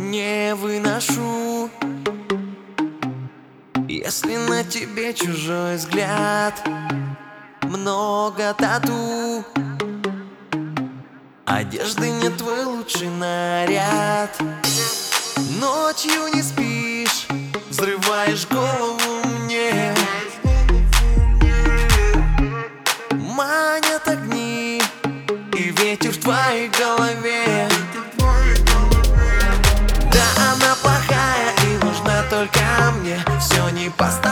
не выношу, если на тебе чужой взгляд. Много тату, одежды нет, твой лучший наряд. Ночью не спишь, взрываешь голову мне. Манят огни и ветер в твоей голове. Да, она плохая и нужна только мне. Все не по